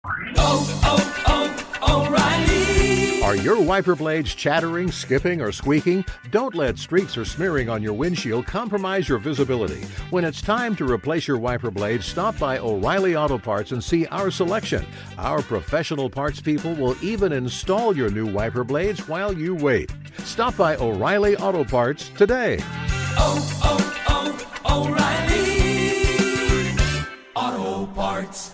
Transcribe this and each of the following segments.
O'Reilly. Are your wiper blades chattering, skipping, or squeaking? Don't let streaks or smearing on your windshield compromise your visibility. When it's time to replace your wiper blades, stop by O'Reilly Auto Parts and see our selection. Our professional parts people will even install your new wiper blades while you wait. Stop by O'Reilly Auto Parts today. O'Reilly Auto Parts.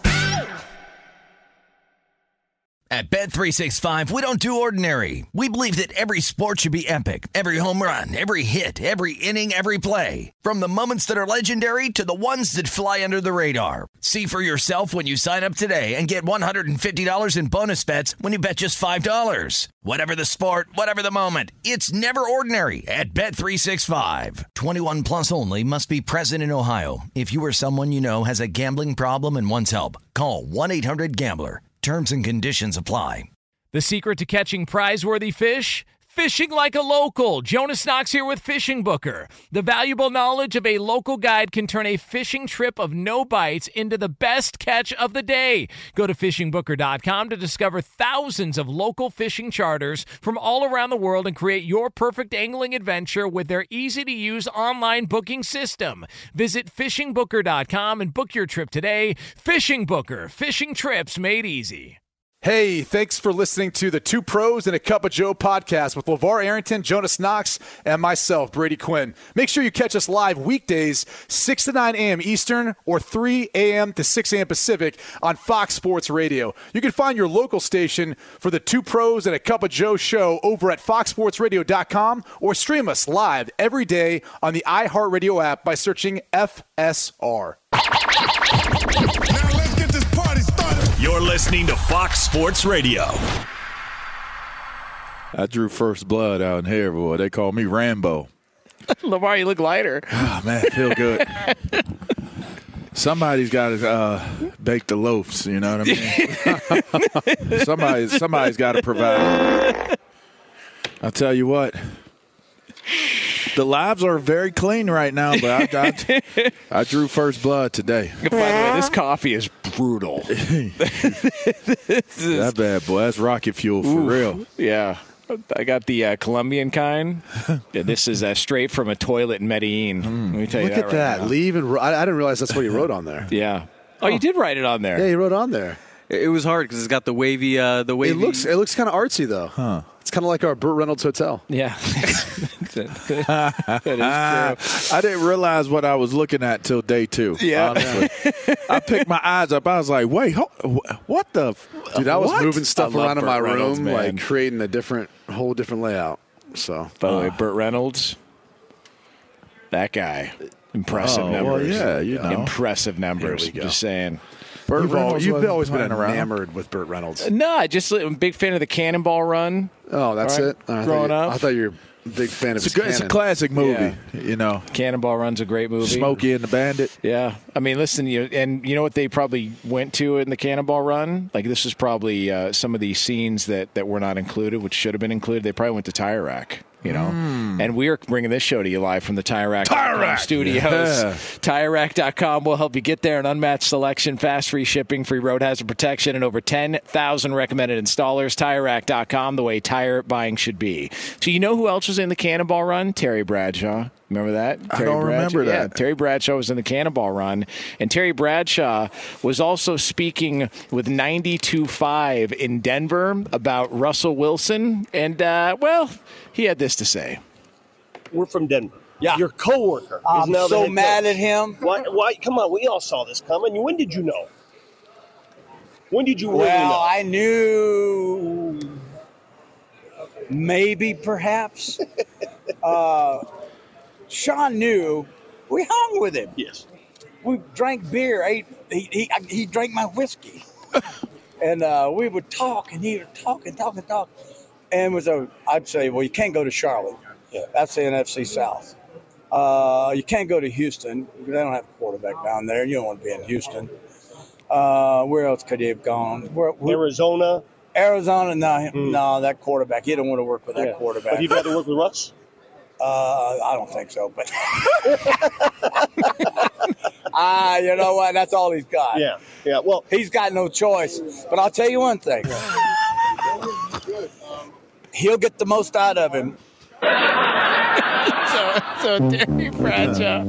At Bet365, we don't do ordinary. We believe that every sport should be epic. Every home run, every hit, every inning, every play. From the moments that are legendary to the ones that fly under the radar. See for yourself when you sign up today and get $150 in bonus bets when you bet just $5. Whatever the sport, whatever the moment, it's never ordinary at Bet365. 21 plus only. Must be present in Ohio. If you or someone you know has a gambling problem and wants help, call 1-800-GAMBLER. Terms and conditions apply. The secret to catching prize-worthy fish? Fishing like a local. Jonas Knox here with Fishing Booker. The valuable knowledge of a local guide can turn a fishing trip of no bites into the best catch of the day. Go to fishingbooker.com to discover thousands of local fishing charters from all around the world and create your perfect angling adventure with their easy-to-use online booking system. Visit fishingbooker.com and book your trip today. Fishing Booker. Fishing trips made easy. Hey, thanks for listening to the Two Pros and a Cup of Joe podcast with LeVar Arrington, Jonas Knox, and myself, Brady Quinn. Make sure you catch us live weekdays, 6 to 9 a.m. Eastern or 3 a.m. to 6 a.m. Pacific on Fox Sports Radio. You can find your local station for the Two Pros and a Cup of Joe show over at foxsportsradio.com or stream us live every day on the iHeartRadio app by searching FSR. You're listening to Fox Sports Radio. I drew first blood out in here, boy. They call me Rambo. Lamar, you look lighter. Oh, man, feel good. Somebody's got to bake the loaves, you know what I mean? Somebody's got to provide. I'll tell you what. The lives are very clean right now, but I drew first blood today. By the way, this coffee is brutal. That bad, boy. That's rocket fuel for real. Yeah. I got the Colombian kind. Yeah, this is straight from a toilet in Medellin. Let me tell you Look at that. Now. Leave and I didn't realize that's what he wrote on there. Yeah. Oh, you did write it on there. Yeah, he wrote on there. It was hard because it's got the wavy. It looks kind of artsy though. Huh. It's kind of like our Burt Reynolds hotel. Yeah. That is true. I didn't realize what I was looking at till day 2. Yeah. Honestly. I picked my eyes up. I was like, wait, what the? Dude, I was what? moving stuff around in my Reynolds, room, man. like creating a whole different layout. So, By the way, Burt Reynolds, that guy, impressive numbers. Well, yeah, you know. Impressive numbers. Here we go. Just saying. Burt Reynolds you've wasn't always been playing around. enamored with Burt Reynolds. No, I'm a big fan of the Cannonball Run. Oh, that's Right. it? Growing up. I thought you were a big fan of It's a classic movie, you know. Cannonball Run's a great movie. Smokey and the Bandit. Yeah. I mean, listen, you know what they probably went to in the Cannonball Run? Like, this is probably some of these scenes that were not included, which should have been included. They probably went to Tire Rack. You know, and we are bringing this show to you live from the Tire Rack studios. Yeah. TireRack.com will help you get there. An unmatched selection, fast free shipping, free road hazard protection, and over 10,000 recommended installers. TireRack.com, the way tire buying should be. So you know who else was in the Cannonball Run? Terry Bradshaw. Remember that? I don't remember that. Yeah, Terry Bradshaw was in the Cannonball Run. And Terry Bradshaw was also speaking with 92.5 in Denver about Russell Wilson. And, he had this to say. We're from Denver. Yeah. Your coworker is I'm now the so head mad coach. at him. Why? Come on, we all saw this coming. When did you know? When did you really know? Well, I knew maybe, perhaps. Sean knew. We hung with him. Yes. We drank beer. He drank my whiskey. And we would talk, and he would talk. And I'd say, well, you can't go to Charlotte. Yeah. That's the NFC South. You can't go to Houston. They don't have a quarterback down there. You don't want to be in Houston. Where else could he have gone? Arizona? No, that quarterback. You don't want to work with that quarterback. But you'd rather work with Russ? I don't think so, but you know what? That's all he's got. Yeah. Well, he's got no choice. But I'll tell you one thing: he'll get the most out of him. So Terry Bradshaw.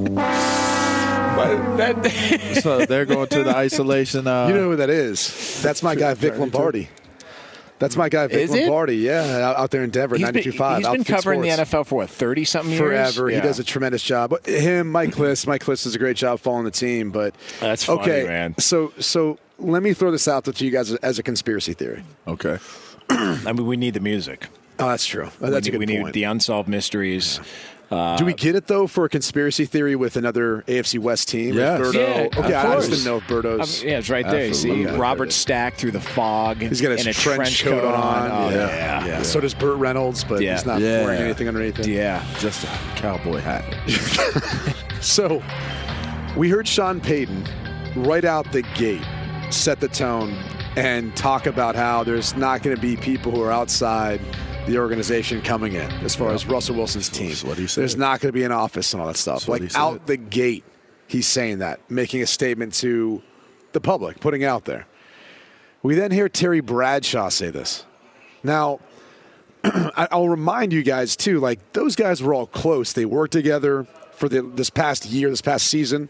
So they're going to the isolation. You know who that is? That's my guy, Vic Lombardi. That's my guy, Vic Is it? Lombardi. Yeah, out there in Denver, 92.5. He's been covering the NFL for, 30-something years? Forever. Yeah. He does a tremendous job. Him, Mike Kliss does a great job following the team. But that's funny, okay, man. So let me throw this out to you guys as a conspiracy theory. Okay. I mean, we need the music. Oh, that's true. That's a good point. We need the unsolved mysteries. Do we get it, though, for a conspiracy theory with another AFC West team? Yes. Berto? Yeah, okay, of I course. just didn't know if Berto's. Yeah, it's right there. You see Robert Stack through the fog. He's got in a trench coat on. Oh, yeah. So does Burt Reynolds, but he's not wearing anything underneath it. Yeah. Just a cowboy hat. So we heard Sean Payton right out the gate set the tone and talk about how there's not going to be people who are outside the organization coming in as far as Russell Wilson's team. That's what he said. There's not going to be an office and all that stuff. Like out the gate, he's saying that, making a statement to the public, putting it out there. We then hear Terry Bradshaw say this. Now, I'll remind you guys, too, like those guys were all close. They worked together for this past year, this past season.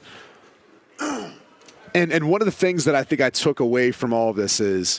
And one of the things that I think I took away from all of this is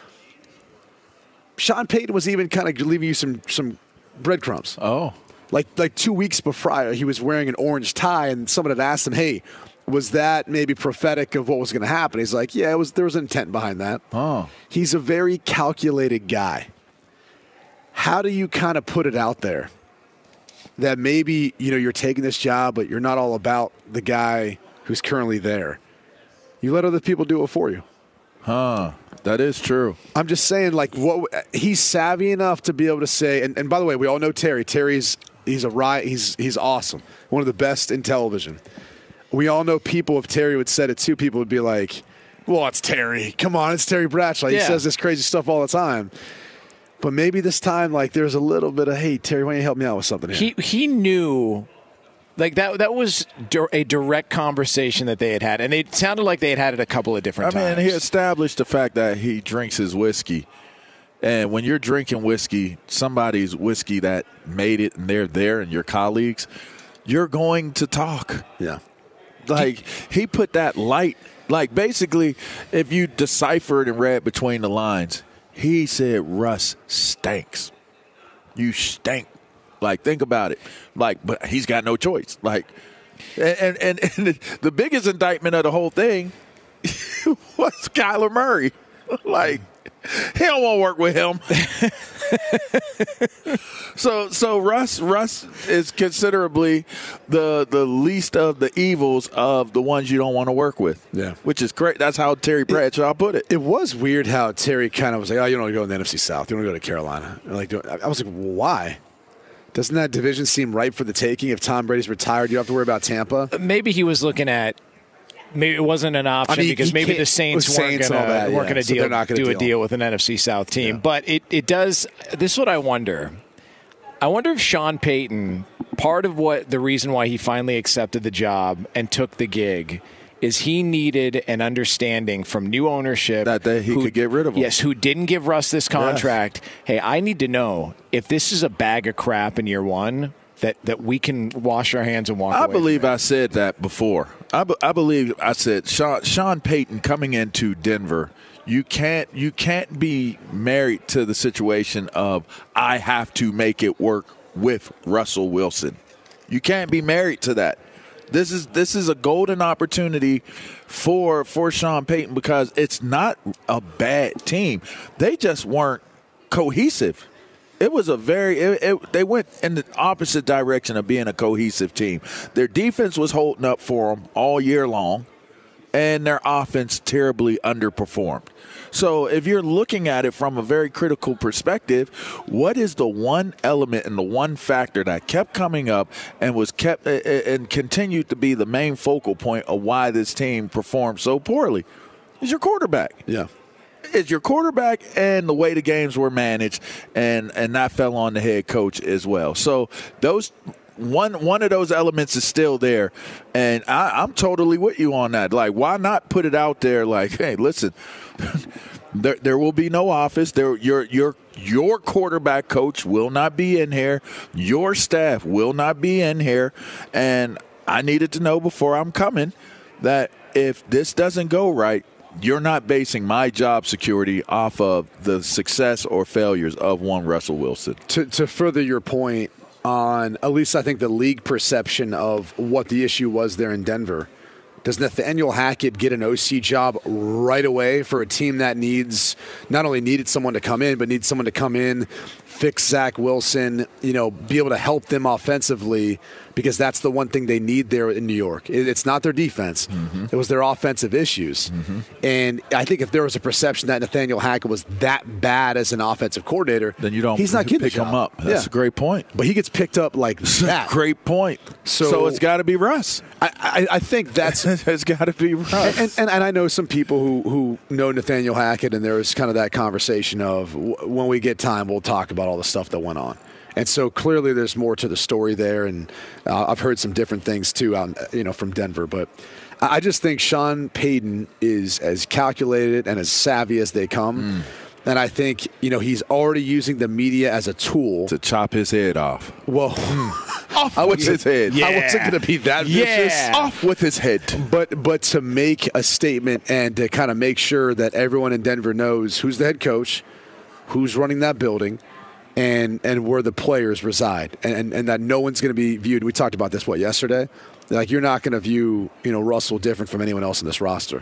Sean Payton was even kind of leaving you some breadcrumbs. Oh. Like 2 weeks before, he was wearing an orange tie, and someone had asked him, hey, was that maybe prophetic of what was going to happen? He's like, yeah, there was intent behind that. Oh. He's a very calculated guy. How do you kind of put it out there that maybe, you're taking this job, but you're not all about the guy who's currently there? You let other people do it for you. That is true. I'm just saying, he's savvy enough to be able to say, and by the way, we all know Terry. Terry's he's awesome. One of the best in television. We all know people, if Terry would said it too, people would be like, well, it's Terry. Come on, it's Terry Bradshaw. He says this crazy stuff all the time. But maybe this time, there's a little bit of, hey, Terry, why don't you help me out with something here? He knew. That was a direct conversation that they had, and it sounded like they had it a couple of different times. He established the fact that he drinks his whiskey, and when you're drinking whiskey, somebody's whiskey that made it, and they're there, and your colleagues, you're going to talk. Yeah, he put that light. Basically, if you deciphered and read between the lines, he said Russ stinks. You stink. Think about it. But he's got no choice. And the biggest indictment of the whole thing was Kyler Murray. He don't want to work with him. So Russ is considerably the least of the evils of the ones you don't want to work with. Yeah. Which is great. That's how Terry Bradshaw put it. It was weird how Terry kind of was like, oh, you don't want to go in the NFC South. You want to go to Carolina. I was like, why? Doesn't that division seem ripe for the taking? If Tom Brady's retired, you don't have to worry about Tampa. Maybe he was looking at. Maybe it wasn't an option because maybe the Saints weren't going to do a deal with an NFC South team. Yeah. But it does. This is what I wonder. I wonder if Sean Payton, part of the reason why he finally accepted the job and took the gig, is he needed an understanding from new ownership that he could get rid of him. Yes, who didn't give Russ this contract. Yes. Hey, I need to know if this is a bag of crap in year one that we can wash our hands and walk away. I believe I said that before. I believe I said Sean Payton coming into Denver. You can't be married to the situation of I have to make it work with Russell Wilson. You can't be married to that. This is a golden opportunity for Sean Payton because it's not a bad team. They just weren't cohesive. It was they went in the opposite direction of being a cohesive team. Their defense was holding up for them all year long, and their offense terribly underperformed. So if you're looking at it from a very critical perspective, what is the one element and the one factor that kept coming up and was kept and continued to be the main focal point of why this team performed so poorly? Is your quarterback. Yeah. It's your quarterback and the way the games were managed, and that fell on the head coach as well. So those one of those elements is still there, and I'm totally with you on that. Like, why not put it out there? Like, hey, listen, there will be no office. Your quarterback coach will not be in here. Your staff will not be in here, and I needed to know before I'm coming that if this doesn't go right, you're not basing my job security off of the success or failures of one Russell Wilson. To further your point on, at least I think, the league perception of what the issue was there in Denver, does Nathaniel Hackett get an OC job right away for a team that not only needed someone to come in, but needs someone to come in, fix Zach Wilson, be able to help them offensively, because that's the one thing they need there in New York. It's not their defense. Mm-hmm. It was their offensive issues. Mm-hmm. And I think if there was a perception that Nathaniel Hackett was that bad as an offensive coordinator, then you don't he's not getting pick him up. That's a great point. But he gets picked up like that. Great point. So it's got to be Russ. I think that's it's got to be Russ. And I know some people who know Nathaniel Hackett, and there was kind of that conversation of when we get time, we'll talk about all the stuff that went on. And so clearly there's more to the story there, and I've heard some different things too from Denver. But I just think Sean Payton is as calculated and as savvy as they come. And I think, he's already using the media as a tool to chop his head off. Well, off with his head. Yeah. I wasn't going to be that vicious. Off with his head. But to make a statement and to kind of make sure that everyone in Denver knows who's the head coach, who's running that building, and where the players reside, and that no one's going to be viewed. We talked about this, yesterday? Like, you're not going to view, Russell different from anyone else in this roster.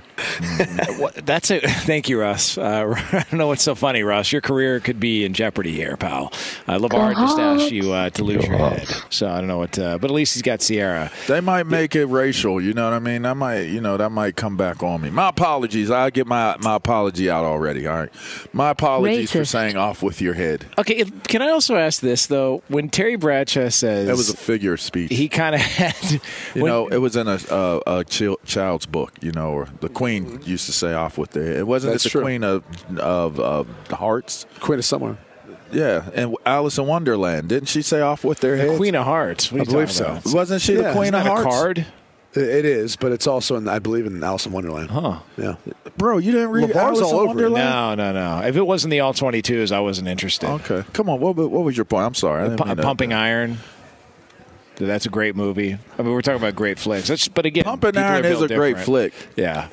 That's it. Thank you, Russ. I don't know what's so funny, Russ. Your career could be in jeopardy here, pal. LeVar just asked you to lose your head. So I don't know what, but at least he's got Sierra. They might make it racial. You know what I mean? That might come back on me. My apologies. I'll get my apology out already. All right. My apologies for saying off with your head. Okay. Can I also ask this, though? When Terry Bradshaw says. That was a figure of speech. He kind of had. It was in a child's book, or the Queen used to say off with their head. It wasn't the Queen of Hearts? Queen of somewhere. Yeah, and Alice in Wonderland. Didn't she say off with their heads? Queen of Hearts. I believe so. Wasn't she the Queen of Hearts? A card? It is, but it's also, I believe, in Alice in Wonderland. Huh. Yeah. Bro, you didn't read Alice in Wonderland? No. If it wasn't the All-22s, I wasn't interested. Okay. Come on. What was your point? I'm sorry. Pumping Iron. That's a great movie. I mean, we're talking about great flicks. But again, Pumping Iron is a great flick. Yeah.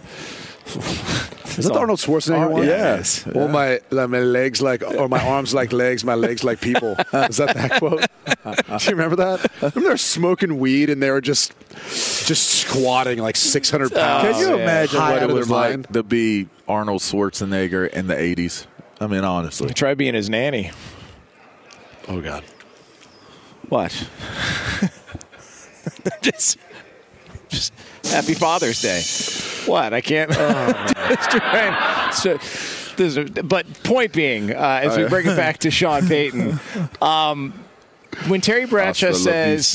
Is that the Arnold Schwarzenegger one? Yes. Well, my legs or my arms like legs, my legs like people. Is that quote? Do you remember that? Remember they were smoking weed and they were just squatting like 600 pounds. Can you imagine what it was like to be Arnold Schwarzenegger in the 80s? I mean, honestly. Try being his nanny. Oh, God. What? just Happy Father's Day. What? I can't. But point being, as we bring it back to Sean Payton, when Terry Bradshaw says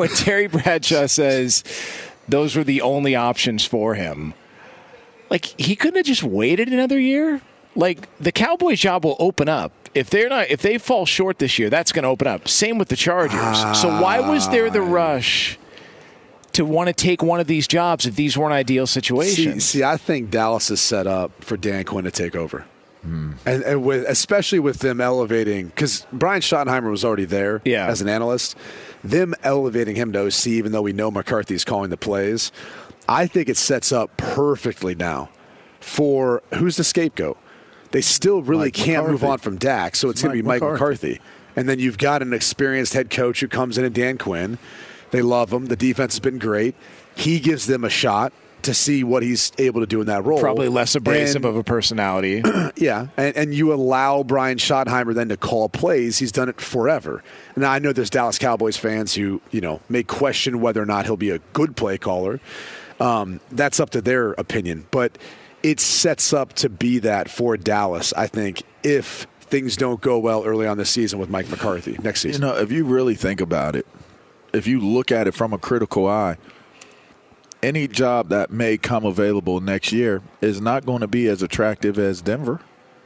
those were the only options for him, like, he couldn't have just waited another year. Like, the Cowboys' job will open up. If they fall short this year, that's going to open up. Same with the Chargers. So why was there the rush to want to take one of these jobs if these weren't ideal situations? See, I think Dallas is set up for Dan Quinn to take over. And especially with them elevating, because Brian Schottenheimer was already there as an analyst, them elevating him to OC, even though we know McCarthy's calling the plays, I think it sets up perfectly now for who's the scapegoat. They still really can't move on from Dak, so it's going to be Mike McCarthy. And then you've got an experienced head coach who comes in, Dan Quinn. They love him. The defense has been great. He gives them a shot to see what he's able to do in that role. Probably less abrasive of a personality. Yeah, and you allow Brian Schottenheimer then to call plays. He's done it forever. Now, I know there's Dallas Cowboys fans who, may question whether or not he'll be a good play caller. That's up to their opinion. But it sets up to be that for Dallas, I think, if things don't go well early on this season with Mike McCarthy next season. If you really think about it, if you look at it from a critical eye, any job that may come available next year is not going to be as attractive as Denver.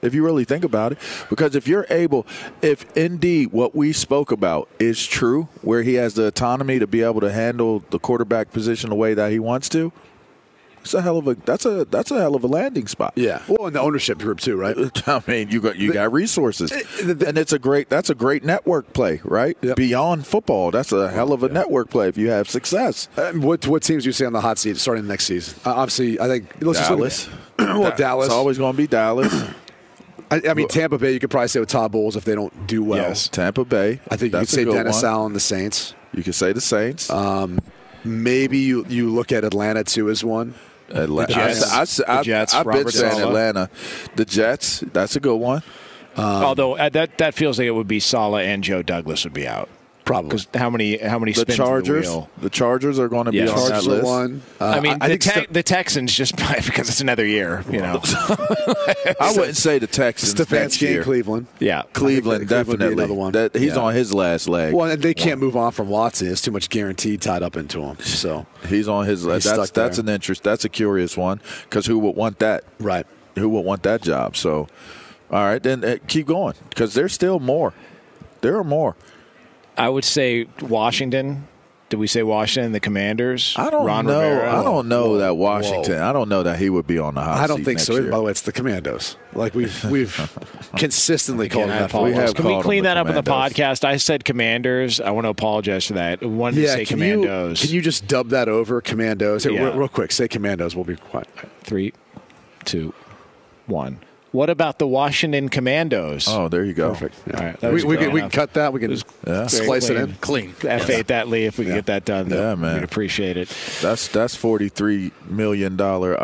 if you really think about it. Because if indeed what we spoke about is true, where he has the autonomy to be able to handle the quarterback position the way that he wants to, that's a hell of a landing spot. Yeah. Well, in the ownership group too, right? I mean, you got resources, and that's a great network play, right? Yep. Beyond football, that's a hell of a network play if you have success. What teams do you see on the hot seat starting next season? Obviously, I think Dallas. Dallas. It's always going to be Dallas. I mean, Tampa Bay, you could probably say with Todd Bowles if they don't do well. Yes, Tampa Bay. I think you could say Dennis Allen, the Saints. You could say the Saints. Maybe you look at Atlanta too as one. Atlanta. The Jets. I've been saying Saleh. Atlanta. The Jets, that's a good one. Although that feels like it would be Saleh and Joe Douglas would be out. Probably. Because how many The spins Chargers. of the wheel? The Chargers are going to be on that Chargers list. are one. I mean, I think the Texans just because it's another year, you know. I wouldn't say the Texans next Stefanski year. in Cleveland. Yeah. Cleveland, Cleveland would be definitely. another one. He's on his last leg. Well, and they can't move on from Watson. There's too much guarantee tied up into him. So He's on his last. stuck That's there. an interest. That's a curious one because who would want that? right. Who would want that job? So, all right, then keep going because there's still more. There are more. I would say Washington. Did we say Washington? The Commanders. I don't Ron know. Rivera? I don't know that Washington. Whoa. I don't know that he would be on the hot seat. I don't think next so. year. By the way, it's the Commandos. Like we've consistently called Again, them I that for apologize. have Can we called clean them that the up in the Commandos. podcast? I said Commanders. I want to apologize for that. I wanted to say can Commandos. Can you just dub that over Commandos? Here, Yeah. real quick, say Commandos. We'll be quiet. 3, 2, 1. What about the Washington Commandos? Oh, there you go. Perfect. Yeah. All right, that We was can good we enough. can cut that. We can splice it in. Clean. F8 that, Lee. If we can get that done, Yeah, man. we'd appreciate it. That's $43 million.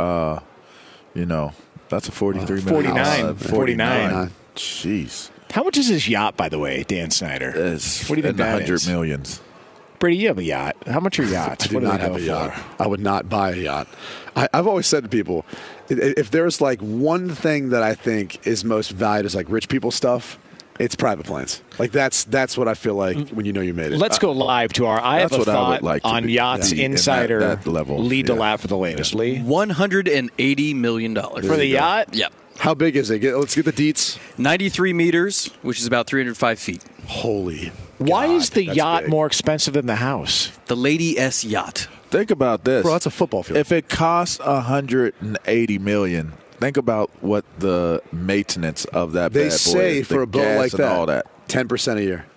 That's a $43 million. 49. Jeez. How much is his yacht, by the way, Dan Snyder? It's What do you think in the that 100 is? millions. Brady, you have a yacht. How much are yachts? I do What not they have go a yacht. for? I would not buy a yacht. I've always said to people, if there's like one thing that I think is most valued is like rich people stuff, it's private planes. Like that's what I feel like when you know you made it. Let's go live to our I have That's a what I would thought like to on be Yachts in that Insider. that level. Lee Yeah. DeLapp for the latest. Lee? $180 million. For the yacht? Yep. How big is it? Let's get the deets. 93 meters, which is about 305 feet. Holy. Why God, is the that's yacht big. more expensive than the house? The Lady S Yacht. Think about this. Bro, that's a football field. If it costs $180 million, think about what the maintenance of that They bad boy say is, for the a boat gas like and that, all that. 10% a year.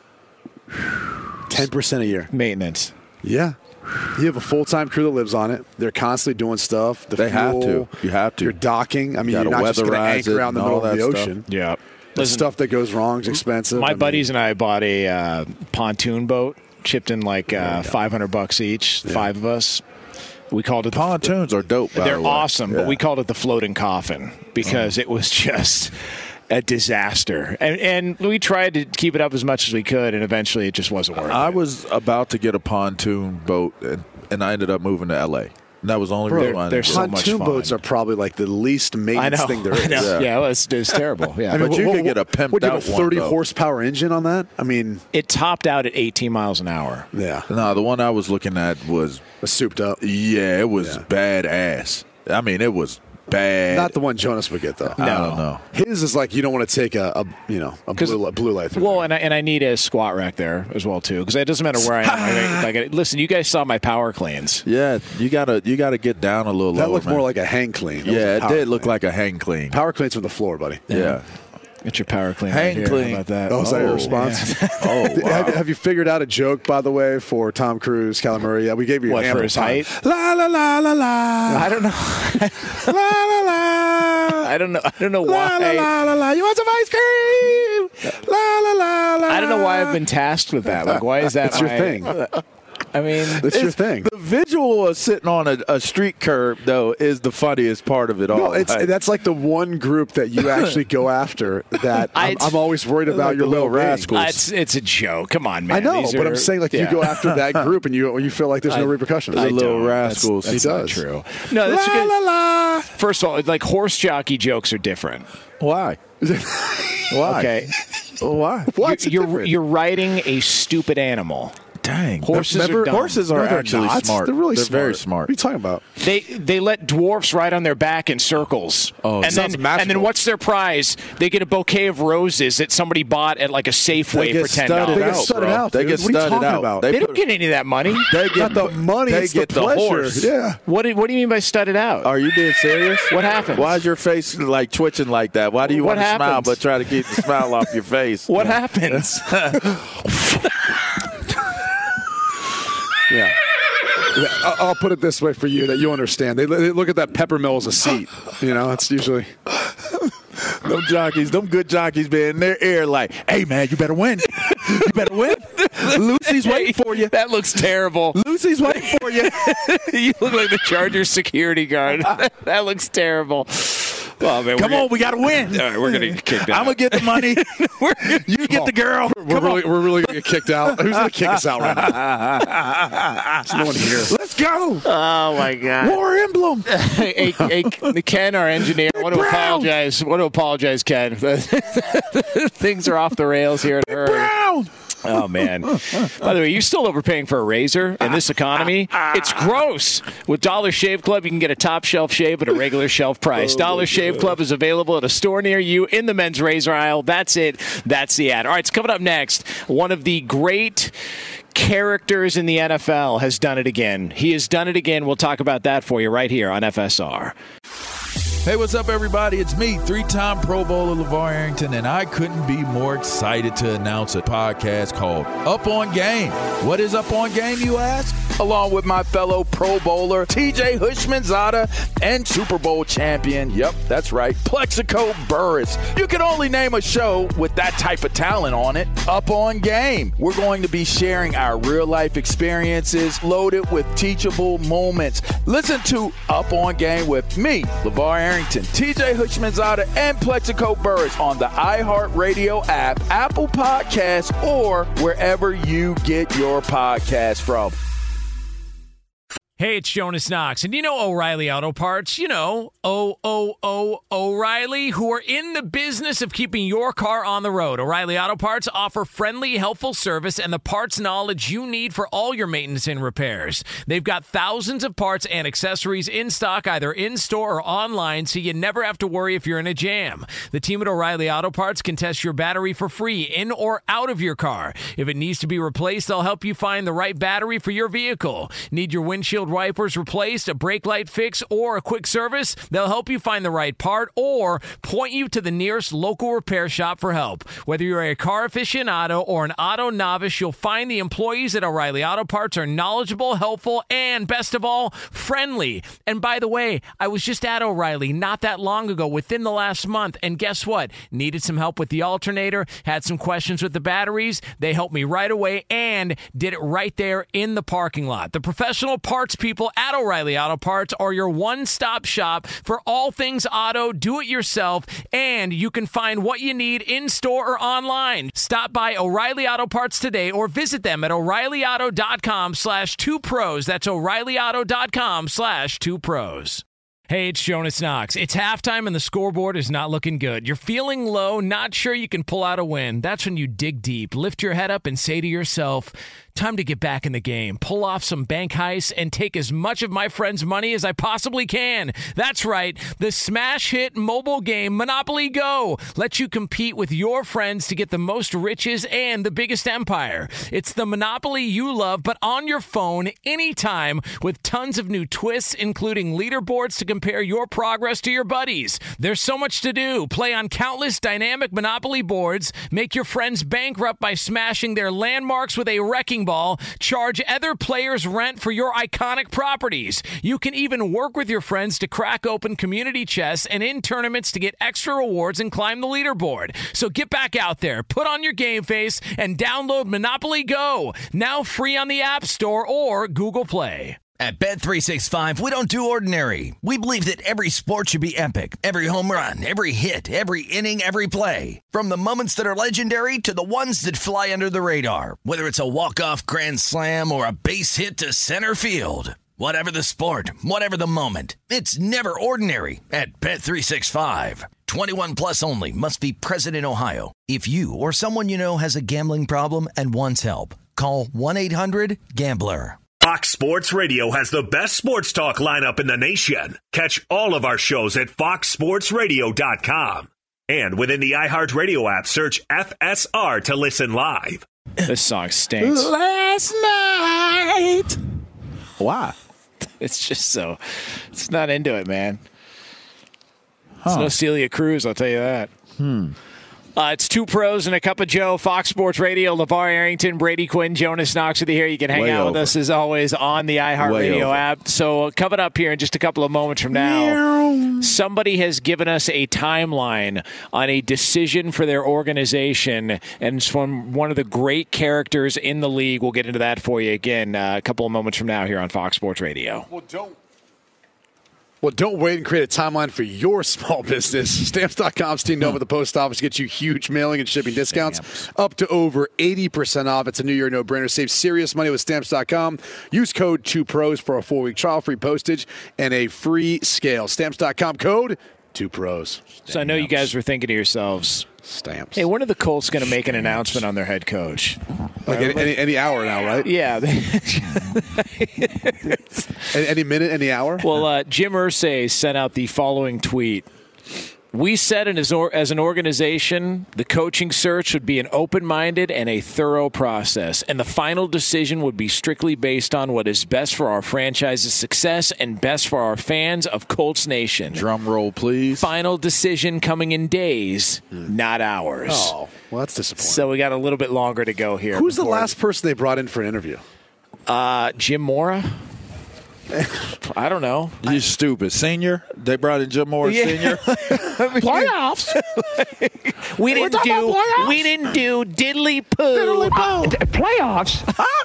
10% a year. Maintenance. Yeah. You have a full-time crew that lives on it. They're constantly doing stuff. The They have fuel, to. You have to. You're docking. I mean, You you're gotta not just going to weatherize anchor it out in the and all middle of the that stuff. ocean. Yeah. The stuff that goes wrong is expensive. My buddies and I bought a pontoon boat, chipped in like $500 each, 5 of us. We called it Pontoons are dope, by They're the way. awesome, but Yeah. we called it the floating coffin because it was just a disaster. And we tried to keep it up as much as we could, and eventually it just wasn't working. I was about to get a pontoon boat, and I ended up moving to L.A. And that was the only reason why I they're didn't so get it. much Pontoon fun. boats are probably like the least maintenance thing there is. I know. Yeah. Yeah, it's terrible. Yeah. I mean, But you could get a pimped would you have out a one, 30 though. horsepower engine on that? I mean, It topped out at 18 miles an hour. yeah, No, the one I was looking at was, souped up. yeah, it was badass. I mean, it was bad. Not the one Jonas would get though. I don't know. His is like you don't want to take a blue light through. Well, there. and I need a squat rack there as well too, because it doesn't matter where I am. Listen, you guys saw my power cleans. Yeah, you gotta get down a little that lower. looked man. more like a hang clean. That Yeah, was it a power did look clean. like a hang clean. Power cleans from the floor, buddy. Yeah. Get your power clean. Hang right here. clean. How about that? Oh, is that your response? Oh, wow. Have you figured out a joke, by the way, for Tom Cruise, Kyler Murray? Yeah, we gave you What, ample for his time. height? La la la la la. I don't know. La la la. I don't know La la why. la la la. You want some ice cream? La la la la. I don't know why I've been tasked with that. Like, why is that? It's your my- thing. I mean, It's your thing. The visual of sitting on a street curb, though, is the funniest part of it all. No, Like, that's like the one group that you actually go after that I'm always worried about like your the little well-being. rascals. it's a joke. Come on, man. I know, These but are- I'm saying like you yeah. go after that group and you feel like there's no repercussions. The little don't. rascals. That's He not does. true. No, that's La good. la la. First of all, like horse jockey jokes are different. Why? Why? Okay, Why? What's you're different? riding a stupid animal. Dang. Horses are dumb. Horses are they're actually not. smart. They're really smart. very smart. What are you talking about? They let dwarfs ride on their back in circles. Oh, and sounds then magical. what's their prize? They get a bouquet of roses that somebody bought at like a Safeway for $10. They get studded out. They dude. get What are you studded talking out. about? They don't get any of that money. They get Not the money. They It's get the the pleasure. horse. Yeah. What do you mean by studded out? Are you being serious? What happens? Why is your face like twitching like that? Why do you What want to smile happens? but try to keep the smile off your face? What happens? Yeah. I'll put it this way for you that you understand. They look at that peppermill as a seat. That's usually. Them jockeys, them good jockeys, be in their ear like, hey, man, you better win. You better win. Lucy's waiting for you. That looks terrible. Lucy's waiting for you. You look like the Chargers security guard. That looks terrible. Well, man, Come on, we got to win. All right, we're going to get kicked out. I'm going to get the money. You get the girl. We're really going to get kicked out. Who's going to kick us out right now? There's no one here. Let's go. Oh, my God. War Emblem. Hey, Ken, our engineer, I want to apologize, Ken. Things are off the rails here at her. Brown. Oh, man. By the way, you're still overpaying for a razor in this economy. It's gross. With Dollar Shave Club, you can get a top shelf shave at a regular shelf price. Dollar Shave Club is available at a store near you in the men's razor aisle. That's it. That's the ad. All right, it's coming up next. One of the great characters in the NFL has done it again. He has done it again. We'll talk about that for you right here on FSR. Hey, what's up, everybody? It's me, three-time Pro Bowler LeVar Arrington, and I couldn't be more excited to announce a podcast called Up On Game. What is Up On Game, you ask? Along with my fellow Pro Bowler, TJ Houshmandzadeh, and Super Bowl champion, yep, that's right, Plexico Burris. You can only name a show with that type of talent on it. Up On Game. We're going to be sharing our real-life experiences loaded with teachable moments. Listen to Up On Game with me, LeVar Arrington, TJ Houshmandzadeh, and Plexico Burris on the iHeartRadio app, Apple Podcasts, or wherever you get your podcasts from. Hey, it's Jonas Knox, and you know O'Reilly Auto Parts. You know, O'Reilly, who are in the business of keeping your car on the road. O'Reilly Auto Parts offer friendly, helpful service and the parts knowledge you need for all your maintenance and repairs. They've got thousands of parts and accessories in stock, either in-store or online, so you never have to worry if you're in a jam. The team at O'Reilly Auto Parts can test your battery for free in or out of your car. If it needs to be replaced, they'll help you find the right battery for your vehicle. Need your windshield wipers replaced, a brake light fix, or a quick service? They'll help you find the right part or point you to the nearest local repair shop for help. Whether you're a car aficionado or an auto novice, you'll find the employees at O'Reilly Auto Parts are knowledgeable, helpful, and best of all, friendly. And by the way, I was just at O'Reilly not that long ago, within the last month, and guess what? Needed some help with the alternator, had some questions with the batteries. They helped me right away and did it right there in the parking lot. The professional parts people at O'Reilly Auto Parts are your one-stop shop for all things auto, do-it-yourself, and you can find what you need in-store or online. Stop by O'Reilly Auto Parts today or visit them at O'ReillyAuto.com/2pros. That's O'ReillyAuto.com/2pros. Hey, it's Jonas Knox. It's halftime and the scoreboard is not looking good. You're feeling low, not sure you can pull out a win. That's when you dig deep, lift your head up, and say to yourself, time to get back in the game, pull off some bank heists, and take as much of my friends' money as I possibly can. That's right. The smash hit mobile game Monopoly Go lets you compete with your friends to get the most riches and the biggest empire. It's the Monopoly you love, but on your phone anytime with tons of new twists, including leaderboards to compare your progress to your buddies. There's so much to do. Play on countless dynamic Monopoly boards, make your friends bankrupt by smashing their landmarks with a wrecking ball, charge other players rent for your iconic properties. You can even work with your friends to crack open community chests and in tournaments to get extra rewards and climb the leaderboard. So get back out there, put on your game face, and download Monopoly Go, now free on the App Store or Google Play. At Bet365, we don't do ordinary. We believe that every sport should be epic. Every home run, every hit, every inning, every play. From the moments that are legendary to the ones that fly under the radar. Whether it's a walk-off grand slam or a base hit to center field. Whatever the sport, whatever the moment. It's never ordinary at Bet365. 21 plus only. Must be present in Ohio. If you or someone you know has a gambling problem and wants help, Call 1-800-GAMBLER. Fox Sports Radio has the best sports talk lineup in the nation. Catch all of our shows at foxsportsradio.com. And within the iHeartRadio app, search FSR to listen live. This song stinks. Last night. Why? It's just so. It's not into it, man. It's no Celia Cruz, I'll tell you that. It's Two Pros and a Cup of Joe, Fox Sports Radio, LeVar Arrington, Brady Quinn, Jonas Knox with you here. You can hang out with us, as always, on the iHeartRadio app. So coming up here in just a couple of moments from now, somebody has given us a timeline on a decision for their organization, and it's from one of the great characters in the league. We'll get into that for you again a couple of moments from now here on Fox Sports Radio. Well, don't wait and create a timeline for your small business. Stamps.com's teamed up with the post office gets you huge mailing and shipping discounts up to over 80% off. It's a New Year no-brainer. Save serious money with Stamps.com. Use code 2PROS for a 4-week trial, free postage, and a free scale. Stamps.com code 2PROS. So I know you guys were thinking to yourselves, Stamps. Hey, when are the Colts going to make an announcement on their head coach? Like any hour now, right? Yeah. Any minute, any hour? Well, Jim Irsay sent out the following tweet. We said as an organization, the coaching search would be an open-minded and a thorough process, and the final decision would be strictly based on what is best for our franchise's success and best for our fans of Colts Nation. Drum roll, please. Final decision coming in days, not hours. Oh, well, that's disappointing. So we got a little bit longer to go here. Who's the last person they brought in for an interview? Jim Mora? I don't know. You're stupid. Senior? They brought in Jim Mora Senior? Playoffs? We didn't do diddly poo. Playoffs?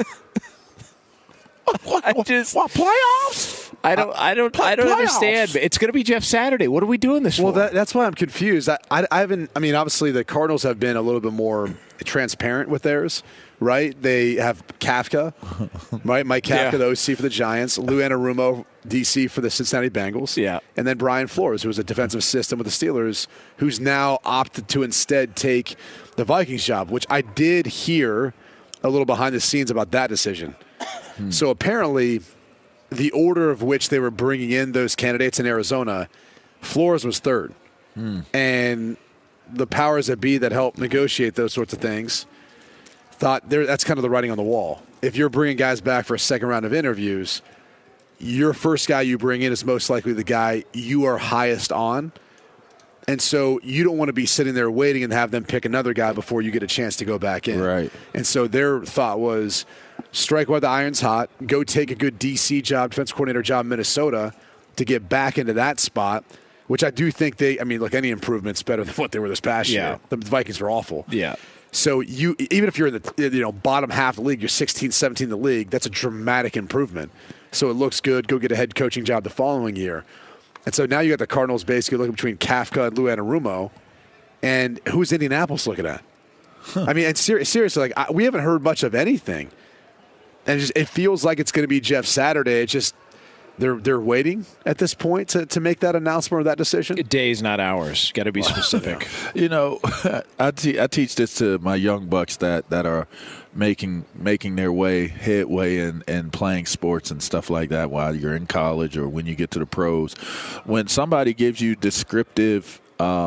Playoffs? I don't understand. It's going to be Jeff Saturday. What are we doing this for? Well, that's why I'm confused. I haven't. I mean, obviously the Cardinals have been a little bit more transparent with theirs, right? They have Kafka, right? Mike Kafka, the OC for the Giants, Lou Anarumo, DC for the Cincinnati Bengals, and then Brian Flores, who was a defensive assistant with the Steelers, who's now opted to instead take the Vikings job, which I did hear a little behind the scenes about that decision. So apparently, the order of which they were bringing in those candidates in Arizona, Flores was third. And the powers that be that help negotiate those sorts of things thought that's kind of the writing on the wall. If you're bringing guys back for a second round of interviews, your first guy you bring in is most likely the guy you are highest on. And so you don't want to be sitting there waiting and have them pick another guy before you get a chance to go back in. Right. And so their thought was strike while the iron's hot, go take a good DC job, defense coordinator job in Minnesota to get back into that spot, which I do think look, any improvement's better than what they were this past year. The Vikings were awful. Yeah. So even if you're in the bottom half of the league, you're 16, 17 in the league, that's a dramatic improvement. So it looks good. Go get a head coaching job the following year. And so now you got the Cardinals basically looking between Kafka and Lou Anarumo. And who's Indianapolis looking at? I mean, and seriously, we haven't heard much of anything. And it feels like it's going to be Jeff Saturday. It's just they're waiting at this point to make that announcement or that decision. Days, not hours. Got to be specific. You know, I teach this to my young bucks that are making their headway in playing sports and stuff like that while you're in college or when you get to the pros. When somebody gives you descriptive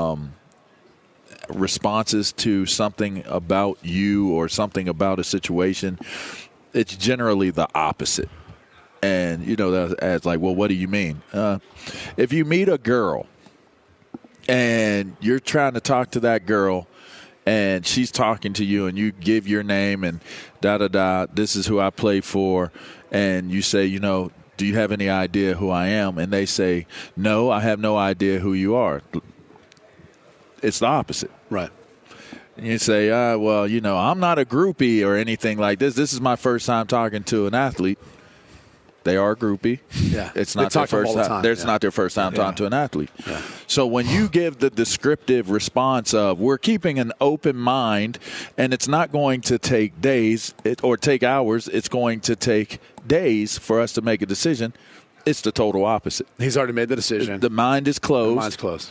responses to something about you or something about a situation, it's generally the opposite. And, as like, well, what do you mean? If you meet a girl and you're trying to talk to that girl and she's talking to you and you give your name and da-da-da, this is who I play for, and you say, do you have any idea who I am? And they say, no, I have no idea who you are. It's the opposite. Right. And you say, well, I'm not a groupie or anything like this. This is my first time talking to an athlete. They are a groupie. Yeah. It's not their first time. It's not their first time talking to an athlete. Yeah. So when you give the descriptive response of we're keeping an open mind and it's not going to take days or take hours, it's going to take days for us to make a decision, it's the total opposite. He's already made the decision. The mind is closed. The mind's closed.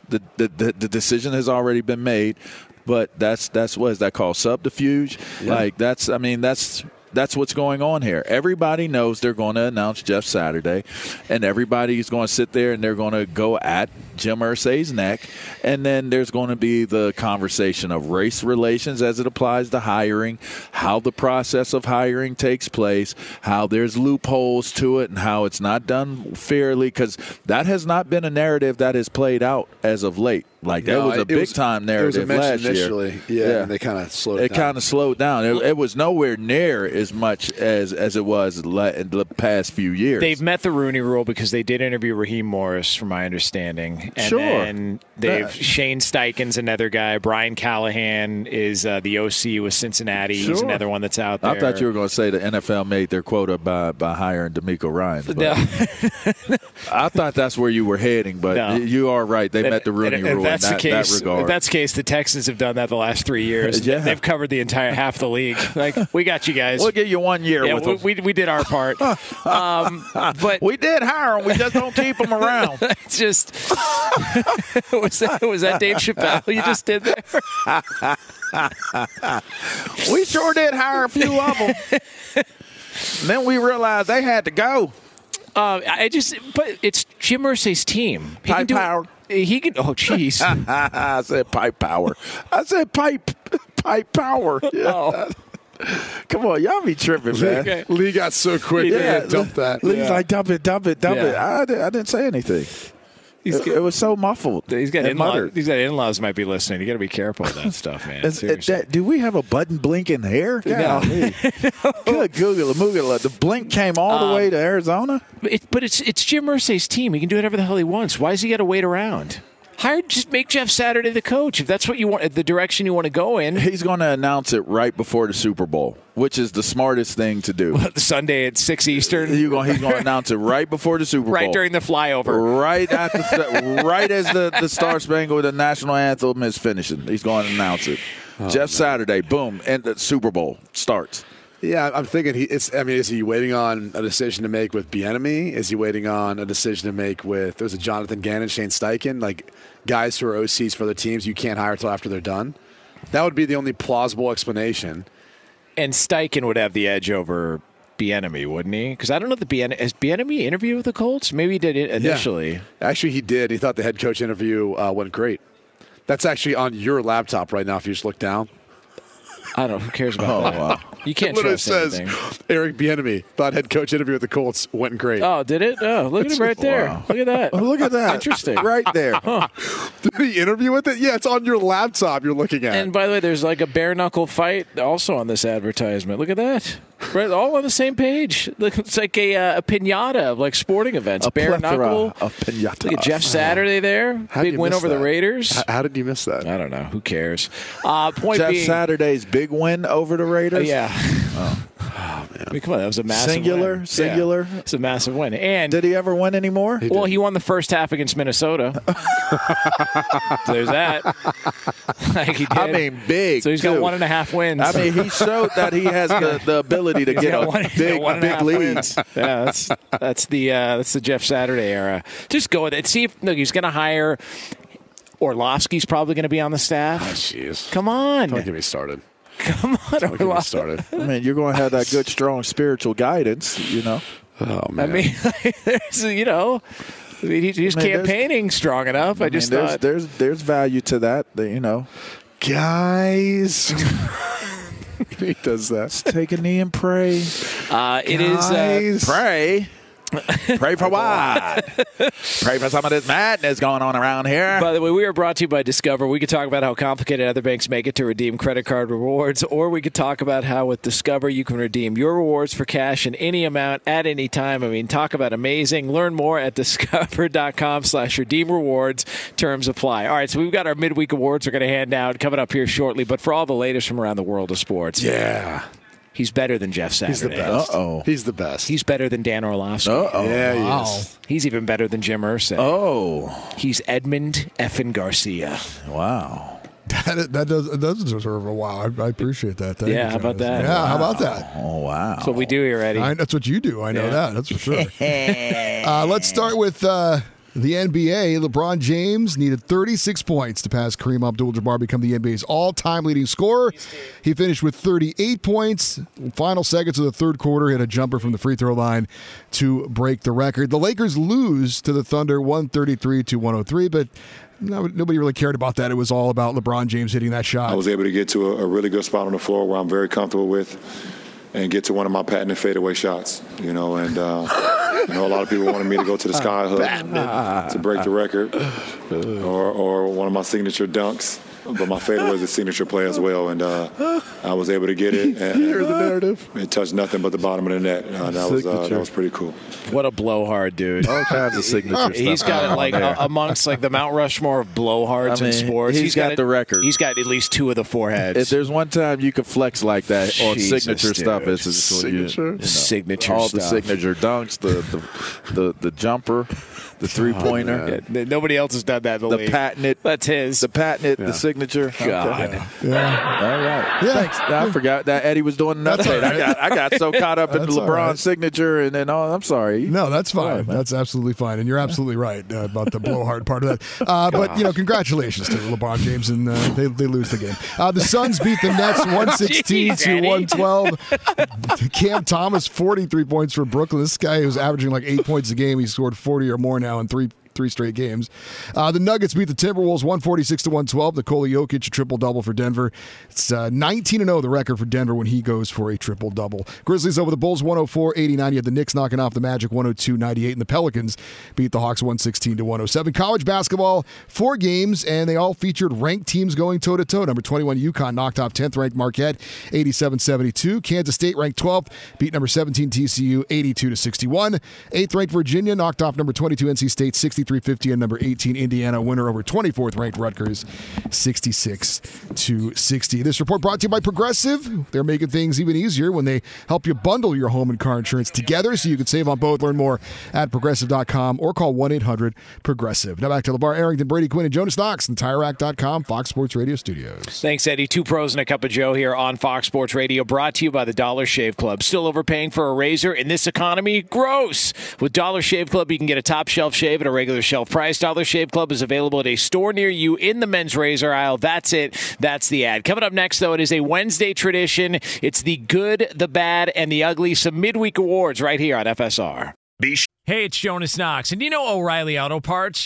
The decision has already been made, but that's what is that called? Subterfuge? Yeah. Like that's what's going on here. Everybody knows they're going to announce Jeff Saturday, and everybody's going to sit there and they're going to go at Jim Irsay's neck, and then there's going to be the conversation of race relations as it applies to hiring, how the process of hiring takes place, how there's loopholes to it, and how it's not done fairly, because that has not been a narrative that has played out as of late. Like, that was a big-time narrative last year. Initially, yeah, and they kind of slowed it down. It kind of slowed down. It was nowhere near as much as it was in the past few years. They've met the Rooney Rule because they did interview Raheem Morris, from my understanding. And sure. then Shane Steichen's another guy. Brian Callahan is the OC with Cincinnati. Sure. He's another one that's out there. I thought you were going to say the NFL made their quota by hiring DeMeco Ryans. No. I thought that's where you were heading, but you are right. They met the Rooney Rule in that regard. If that's the case, the Texans have done that the last 3 years. Yeah. They've covered the entire half the league. Like, we got you guys. We'll give you 1 year with them. We did our part. But we did hire them. We just don't keep them around. It's just was that Dave Chappelle you just did there? We sure did hire a few of them. Then we realized they had to go. But it's Jim Irsay's team. Pipe power. He can. Oh, jeez. I said pipe power. I said pipe power. Yeah. Oh. Come on, y'all be tripping, man. Okay. Lee got so quick. Yeah, dump that. Lee's like, dump it. I didn't say anything. It was so muffled. He's got in-laws might be listening. You got to be careful with that stuff, man. Do we have a button blinking here? No. Good Google. The blink came all the way to Arizona. But it's Jim Irsay's team. He can do whatever the hell he wants. Why does he got to wait around? Just make Jeff Saturday the coach. If that's what you want, the direction you want to go in. He's going to announce it right before the Super Bowl, which is the smartest thing to do. Sunday at 6 Eastern? He's going to announce it right before the Super Bowl. Right during the flyover. Right as the Star Spangled, the national anthem is finishing. He's going to announce it. Jeff Saturday, boom, and the Super Bowl starts. Yeah, I'm thinking is he waiting on a decision to make with Bieniemy? Is he waiting on a decision to make with, there's a Jonathan Gannon, Shane Steichen, like guys who are OCs for the teams you can't hire until after they're done? That would be the only plausible explanation. And Steichen would have the edge over Bieniemy, wouldn't he? Because I don't know if has Bieniemy interviewed with the Colts? Maybe he did it initially. Yeah. Actually, he did. He thought the head coach interview went great. That's actually on your laptop right now if you just look down. I don't know. Who cares about that? Wow. You can't trust anything. Eric Bieniemy thought head coach interview with the Colts went great. Oh, did it? Oh, look at him right there. Wow. Look at that. Oh, look at that. Interesting. Right there. Huh. Did he interview with it? Yeah, it's on your laptop you're looking at. And by the way, there's like a bare knuckle fight also on this advertisement. Look at that. Right, all on the same page. It's like a pinata of like sporting events. A bare knuckle. Of pinata. Look at Jeff Saturday there. Big win over the Raiders. How did you miss that? I don't know. Who cares? Point Jeff being, Saturday's big win over the Raiders? Yeah. Oh, man. I mean, come on. That was a massive Singular? win. Singular? Yeah. It's a massive win. And did he ever win any more? He won the first half against Minnesota. So there's that. Like he did. I mean, big. So he's got 1.5 wins. I mean, he showed that he has the ability to get big leads. Yeah, that's the Jeff Saturday era. Just go with it. See if he's going to hire. Orlovsky's probably going to be on the staff. Oh, jeez. Come on. Don't get me started. Come on, Don't get me started. I mean, you're going to have that good, strong spiritual guidance, Oh, man. I mean, he's campaigning strong enough. I just thought there's value to that, Guys. He does that. Let's take a knee and pray. It is pray. Pray for what? Pray for some of this madness going on around here. By the way, we are brought to you by Discover. We could talk about how complicated other banks make it to redeem credit card rewards, or we could talk about how with Discover you can redeem your rewards for cash in any amount at any time. I mean, talk about amazing. Learn more at discover.com/redeem rewards. Terms apply. All right, so we've got our midweek awards we're going to hand out coming up here shortly, but for all the latest from around the world of sports. Yeah. He's better than Jeff Saturday. He's the best. Uh-oh. He's the best. He's better than Dan Orlovsky. Uh-oh. Yeah, he is. He's even better than Jim Irsay. Oh. He's Edmund effing Garcia. Wow. That does deserve a wow. I appreciate that. Thank you, how about that? Yeah, wow. How about that? Oh, wow. That's what we do here, Eddie. That's what you do. I know that. That's for sure. Let's start with The NBA, LeBron James needed 36 points to pass Kareem Abdul-Jabbar, become the NBA's all-time leading scorer. He finished with 38 points. Final seconds of the third quarter, hit a jumper from the free throw line to break the record. The Lakers lose to the Thunder 133-103, but nobody really cared about that. It was all about LeBron James hitting that shot. I was able to get to a really good spot on the floor where I'm very comfortable with and get to one of my patented fadeaway shots, and a lot of people wanted me to go to the sky hook to break the record or one of my signature dunks. But my fadeaway is a signature play as well, and I was able to get it. And you heard the narrative. It touched nothing but the bottom of the net. That was pretty cool. What a blowhard, dude! All kinds of signature He's stuff. got it like amongst like the Mount Rushmore of blowhards in sports. He's got the record. He's got at least two of the foreheads. If there's one time you can flex like that on signature stuff, it's signature all stuff. the signature dunks, the jumper. The three-pointer. Yeah, nobody else has done that in the league. Patented. That's his. The patented, the signature. God. Okay. Yeah. All right. Yeah. Thanks. I forgot that Eddie was doing nothing. Right. I got so caught up in the LeBron signature, and then, I'm sorry. No, that's fine. That's absolutely fine. And you're absolutely right about the blowhard part of that. But, congratulations to LeBron James, and they lose the game. The Suns beat the Nets 116-112. Cam Thomas, 43 points for Brooklyn. This guy who's averaging like 8 points a game. He scored 40 or more now in three straight games. The Nuggets beat the Timberwolves 146-112. Nikola Jokic, a triple-double for Denver. It's 19-0, the record for Denver when he goes for a triple-double. Grizzlies over the Bulls 104-89. You had the Knicks knocking off the Magic 102-98. And the Pelicans beat the Hawks 116-107. College basketball, 4 games, and they all featured ranked teams going toe-to-toe. Number 21, UConn knocked off 10th-ranked Marquette 87-72. Kansas State ranked 12th, beat number 17 TCU 82-61. 8th-ranked Virginia knocked off number 22 NC State 63-50, and number 18 Indiana winner over 24th ranked Rutgers 66-60. This report brought to you by Progressive. They're making things even easier when they help you bundle your home and car insurance together so you can save on both. Learn more at progressive.com or call 1-800-PROGRESSIVE. Now back to LeVar Arrington, Brady Quinn, and Jonas Knox in TireRack.com, Fox Sports Radio studios. Thanks, Eddie. 2 pros and a cup of Joe here on Fox Sports Radio, brought to you by the Dollar Shave Club. Still overpaying for a razor in this economy? Gross! With Dollar Shave Club, you can get a top shelf shave at a regular shelf price. Dollar Shave Club is available at a store near you in the men's razor aisle. That's it. That's the ad. Coming up next, though, it is a Wednesday tradition. It's the good, the bad, and the ugly. Some midweek awards right here on FSR. Hey, it's Jonas Knox, and O'Reilly Auto Parts,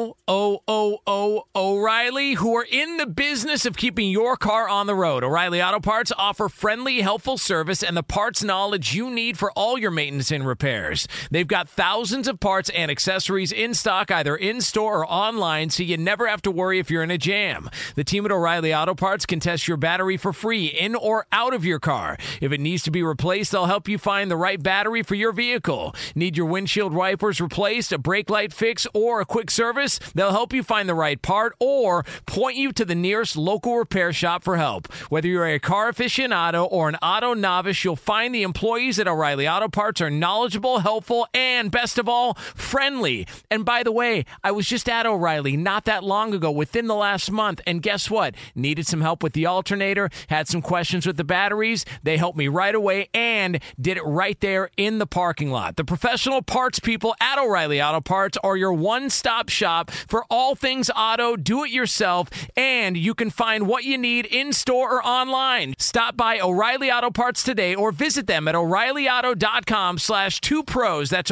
O'Reilly, who are in the business of keeping your car on the road. O'Reilly Auto Parts offer friendly, helpful service and the parts knowledge you need for all your maintenance and repairs. They've got thousands of parts and accessories in stock, either in-store or online, so you never have to worry if you're in a jam. The team at O'Reilly Auto Parts can test your battery for free, in or out of your car. If it needs to be replaced, they'll help you find the right battery for your vehicle. Need your windshield wipers replaced, a brake light fix, or a quick service? They'll help you find the right part or point you to the nearest local repair shop for help. Whether you're a car aficionado or an auto novice, you'll find the employees at O'Reilly Auto Parts are knowledgeable, helpful, and best of all, friendly. And by the way, I was just at O'Reilly not that long ago, within the last month, and guess what? Needed some help with the alternator, had some questions with the batteries. They helped me right away and did it right there in the parking lot. The professional parts people at O'Reilly Auto Parts are your one-stop shop for all things auto, do-it-yourself, and you can find what you need in-store or online. Stop by O'Reilly Auto Parts today or visit them at O'ReillyAuto.com/2pros. That's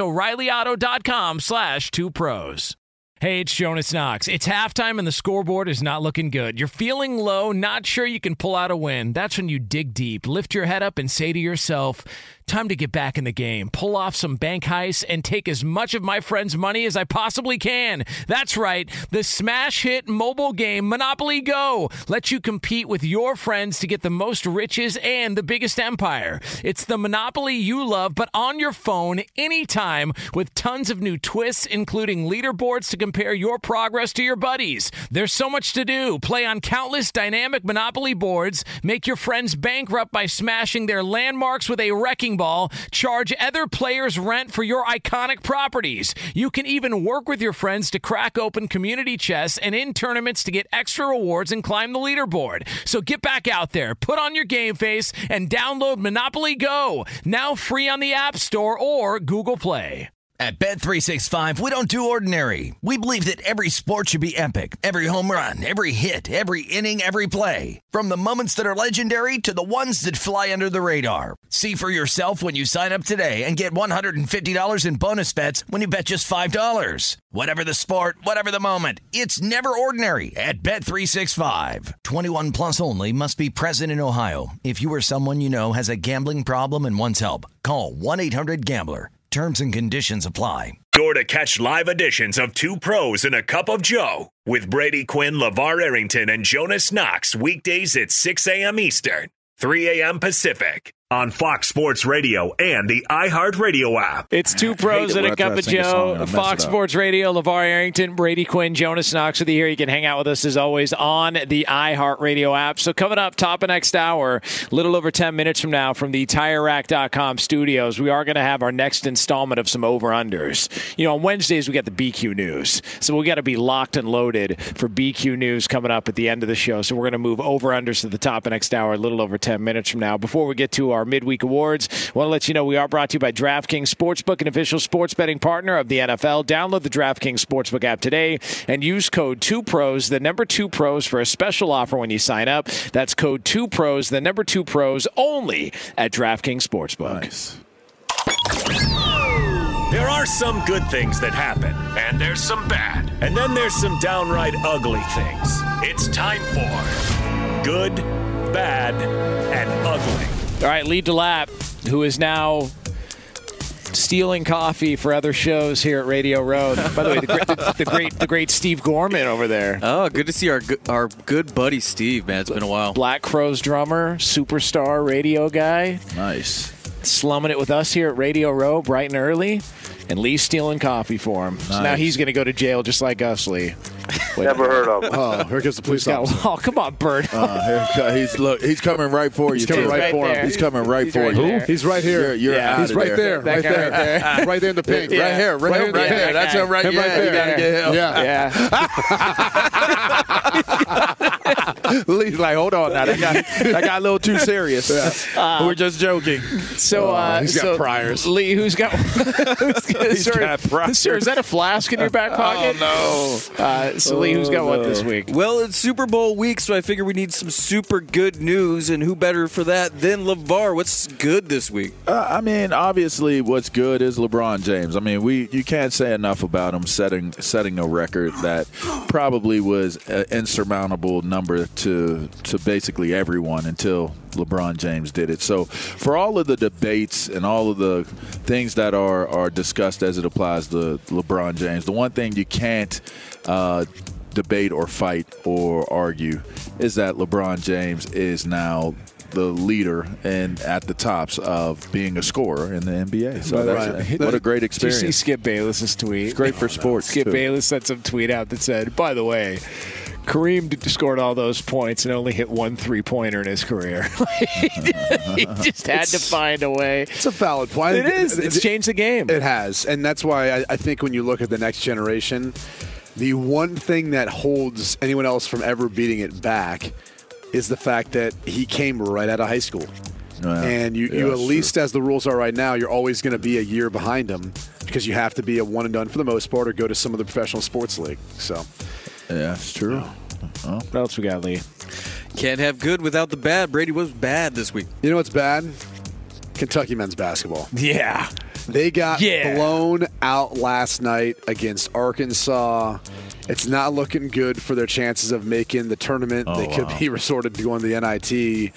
O'ReillyAuto.com/2pros. Hey, it's Jonas Knox. It's halftime and the scoreboard is not looking good. You're feeling low, not sure you can pull out a win. That's when you dig deep, lift your head up, and say to yourself, time to get back in the game, pull off some bank heists, and take as much of my friends' money as I possibly can. That's right. The smash hit mobile game Monopoly Go lets you compete with your friends to get the most riches and the biggest empire. It's the Monopoly you love, but on your phone anytime, with tons of new twists, including leaderboards to compare your progress to your buddies. There's so much to do. Play on countless dynamic Monopoly boards, make your friends bankrupt by smashing their landmarks with a wrecking ball, charge other players rent for your iconic properties. You can even work with your friends to crack open community chests and in tournaments to get extra rewards and climb the leaderboard. So get back out there, put on your game face, and download Monopoly Go, now free on the App Store or Google Play. At Bet365, we don't do ordinary. We believe that every sport should be epic. Every home run, every hit, every inning, every play. From the moments that are legendary to the ones that fly under the radar. See for yourself when you sign up today and get $150 in bonus bets when you bet just $5. Whatever the sport, whatever the moment, it's never ordinary at Bet365. 21 plus only. Must be present in Ohio. If you or someone you know has a gambling problem and wants help, call 1-800-GAMBLER. Terms and conditions apply. Sure to catch live editions of Two Pros and a Cup of Joe with Brady Quinn, LeVar Arrington, and Jonas Knox weekdays at 6 a.m. Eastern, 3 a.m. Pacific on Fox Sports Radio and the iHeartRadio app. It's Two Pros and a Cup of Joe. Fox Sports Radio, LeVar Arrington, Brady Quinn, Jonas Knox with you here. You can hang out with us as always on the iHeartRadio app. So coming up, top of next hour, a little over 10 minutes from now from the TireRack.com studios, we are going to have our next installment of some over-unders. You know, on Wednesdays we got the BQ News. So we got to be locked and loaded for BQ News coming up at the end of the show. So we're going to move over-unders to the top of next hour, a little over 10 minutes from now. Before we get to our midweek awards, I want to let you know we are brought to you by DraftKings Sportsbook, an official sports betting partner of the NFL. Download the DraftKings Sportsbook app today and use code 2PROS, the number 2PROS, for a special offer when you sign up. That's code 2PROS, the number 2PROS, only at DraftKings Sportsbook. Nice. There are some good things that happen, and there's some bad, and then there's some downright ugly things. It's time for Good, Bad, and Ugly. All right, Lee DeLapp, who is now stealing coffee for other shows here at Radio Row. By the way, the great Steve Gorman over there. Oh, good to see our good buddy Steve, man. It's been a while. Black Crowes drummer, superstar radio guy. Nice. Slumming it with us here at Radio Row, bright and early. And Lee's stealing coffee for him. Nice. So now he's going to go to jail just like us, Lee. Never heard of him. Oh, here comes the police officer. Oh, come on, Bert. He's coming right for you. He's coming right for him. He's coming right for you. He's right here. You're out He's of right there. Right there. Right there in the pink. Right here. Right there. That's him right there. You got to get him. Yeah. Lee's like, hold on now. That got a little too serious. We're just joking. So he's got priors. Lee, who's got priors. Sir, is that a flask in your back pocket? Oh, no. So Lee, who's got what this week? Well, it's Super Bowl week, so I figure we need some super good news, and who better for that than LeVar? What's good this week? I mean, obviously, what's good is LeBron James. I mean, you can't say enough about him setting a record that probably was an insurmountable number to basically everyone until LeBron James did it. So for all of the debates and all of the things that are discussed as it applies to LeBron James, the one thing you can't debate or fight or argue is that LeBron James is now the leader and at the tops of being a scorer in the NBA. So what a great experience. Did you see Skip Bayless's tweet? It's great for sports. Skip Bayless sent some tweet out that said, by the way, Kareem scored all those points and only hit one three-pointer in his career. He just had to find a way. It's a valid point. It is. It's changed the game. It has. And that's why I think when you look at the next generation, the one thing that holds anyone else from ever beating it back is the fact that he came right out of high school. And you at least, as the rules are right now, you're always going to be a year behind him because you have to be a one-and-done for the most part or go to some of the professional sports league. So, yeah, it's true. What else we got, Lee? Can't have good without the bad. Brady, was bad this week? You know what's bad? Kentucky men's basketball. Yeah. They got blown out last night against Arkansas. It's not looking good for their chances of making the tournament. They could be resorted to going to the NIT.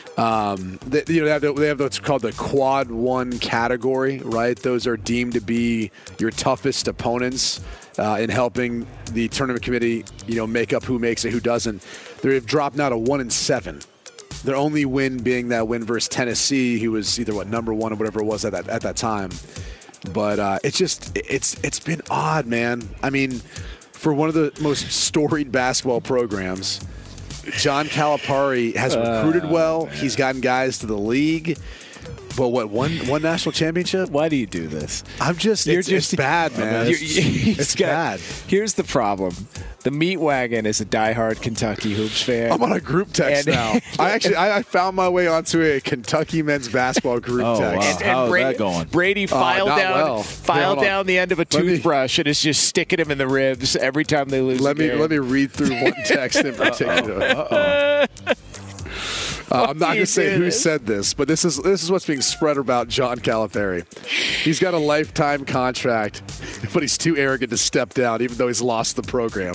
They have what's called the Quad 1 category, right? Those are deemed to be your toughest opponents in helping the tournament committee, make up who makes it, who doesn't. They've dropped now to 1-7. Their only win being that win versus Tennessee, who was either number one or whatever it was at that time. But it's been odd, man. I mean, for one of the most storied basketball programs, John Calipari has recruited well. He's gotten guys to the league. But what, one national championship? Why do you do this? It's bad, man. It's bad. Here's the problem. The Meat Wagon is a diehard Kentucky Hoops fan. I'm on a group text now. I found my way onto a Kentucky men's basketball group text. How's that going? Brady filed down the end of a toothbrush and is just sticking him in the ribs every time they lose. Let me read through one text in particular. I'm not going to say who said this, but this is what's being spread about John Calipari. He's got a lifetime contract, but he's too arrogant to step down, even though he's lost the program.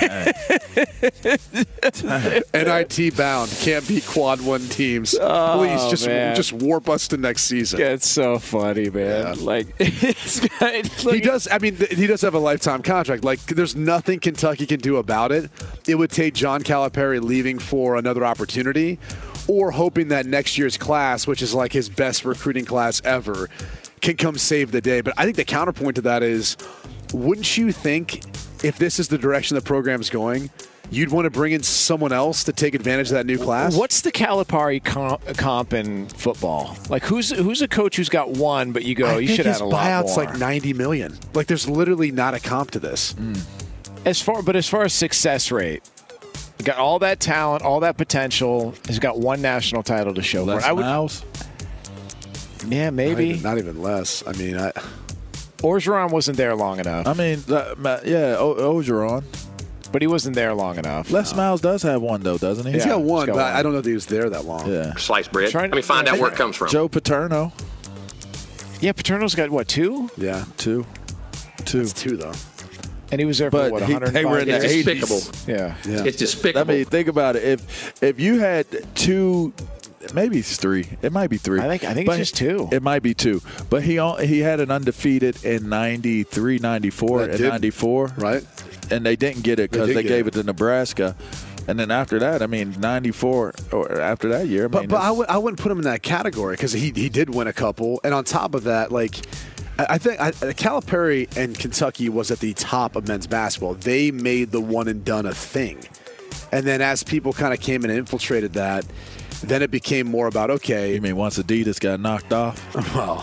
NIT bound, can't beat quad one teams. Please just warp us to next season. It's so funny, man. Yeah. He does. I mean, he does have a lifetime contract. Like, there's nothing Kentucky can do about it. It would take John Calipari leaving for another opportunity, or hoping that next year's class, which is like his best recruiting class ever, can come save the day. But I think the counterpoint to that is, wouldn't you think if this is the direction the program's going, you'd want to bring in someone else to take advantage of that new class? What's the Calipari comp in football? Like, who's a coach who's got one, but you go, you should have a lot more? His buyout's like $90 million. Like, there's literally not a comp to this. As far as success rate, got all that talent, all that potential. He's got one national title to show for it. Miles? Yeah, maybe. Not even less. I mean, Orgeron wasn't there long enough. I mean, Orgeron. But he wasn't there long enough. Les Miles does have one, though, doesn't he? He's got one, but I don't know that he was there that long. Yeah. Sliced bread. Let me find out where it comes from. Joe Paterno. Yeah, Paterno's got, what, 2? Yeah. 2. That's 2, though. And he was there for, 105? They were in the 80s. Despicable. Yeah. It's despicable. I mean, think about it. If you had 2, maybe it's 3. It might be 3. I think it's just 2. It might be 2. But he had an undefeated in 93, 94, and 94. Right. And they didn't get it because they gave it to Nebraska. And then after that, I mean, 94 or after that year. But I wouldn't put him in that category because he did win a couple. And on top of that, like, I think Calipari and Kentucky was at the top of men's basketball. They made the one and done a thing. And then as people kind of came in and infiltrated that, then it became more about, okay. You mean once Adidas got knocked off? Well,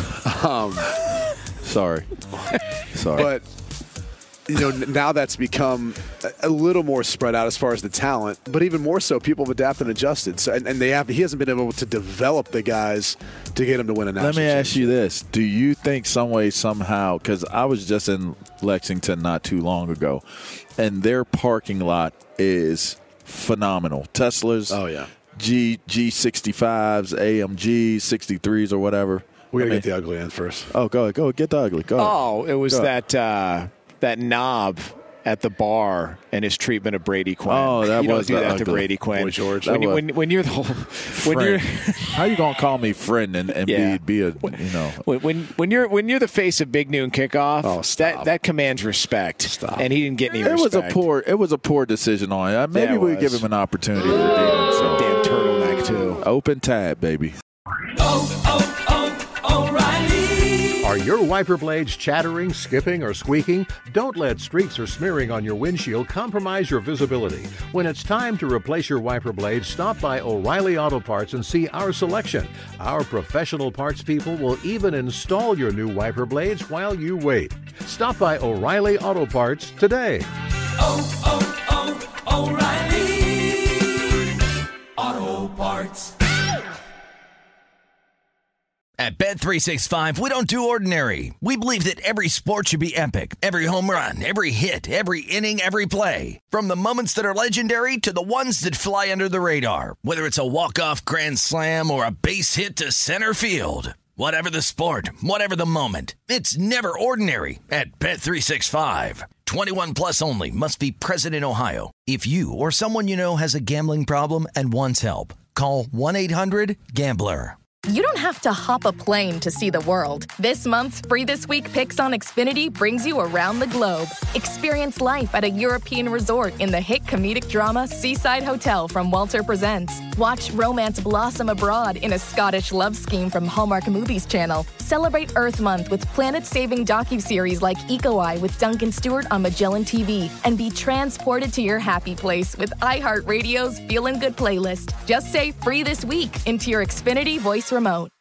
sorry. But, now that's become a little more spread out as far as the talent, but even more so, people have adapted and adjusted. So, and he hasn't been able to develop the guys to get him to win a national championship. Let me ask you this. Do you think some way, somehow, because I was just in Lexington not too long ago, and their parking lot is phenomenal. Teslas, G65s, AMGs, 63s or whatever. We got to get the ugly end first. Oh, go ahead. Get the ugly. Go ahead. Oh, it was that knob at the bar and his treatment of Brady Quinn. Oh, that you was don't do that ugly. to Brady Quinn. Boy George. When you're the whole, how you gonna call me friend and be a when you're the face of Big Noon Kickoff, that commands respect. Stop. And he didn't get any respect. It was a poor decision on it. Maybe we give him an opportunity to redeem himself. Damn turtleneck too. Open tab, baby. O'Reilly. Are your wiper blades chattering, skipping, or squeaking? Don't let streaks or smearing on your windshield compromise your visibility. When it's time to replace your wiper blades, stop by O'Reilly Auto Parts and see our selection. Our professional parts people will even install your new wiper blades while you wait. Stop by O'Reilly Auto Parts today. O'Reilly Auto Parts. At Bet365, we don't do ordinary. We believe that every sport should be epic. Every home run, every hit, every inning, every play. From the moments that are legendary to the ones that fly under the radar. Whether it's a walk-off grand slam or a base hit to center field. Whatever the sport, whatever the moment. It's never ordinary at Bet365. 21 plus only. Must be present in Ohio. If you or someone you know has a gambling problem and wants help, call 1-800-GAMBLER. You don't have to hop a plane to see the world. This month's Free This Week Picks on Xfinity brings you around the globe. Experience life at a European resort in the hit comedic drama Seaside Hotel from Walter Presents. Watch romance blossom abroad in a Scottish love scheme from Hallmark Movies Channel. Celebrate Earth Month with planet-saving docuseries like Eco Eye with Duncan Stewart on Magellan TV. And be transported to your happy place with iHeartRadio's Feelin' Good playlist. Just say Free This Week into your Xfinity voice remote.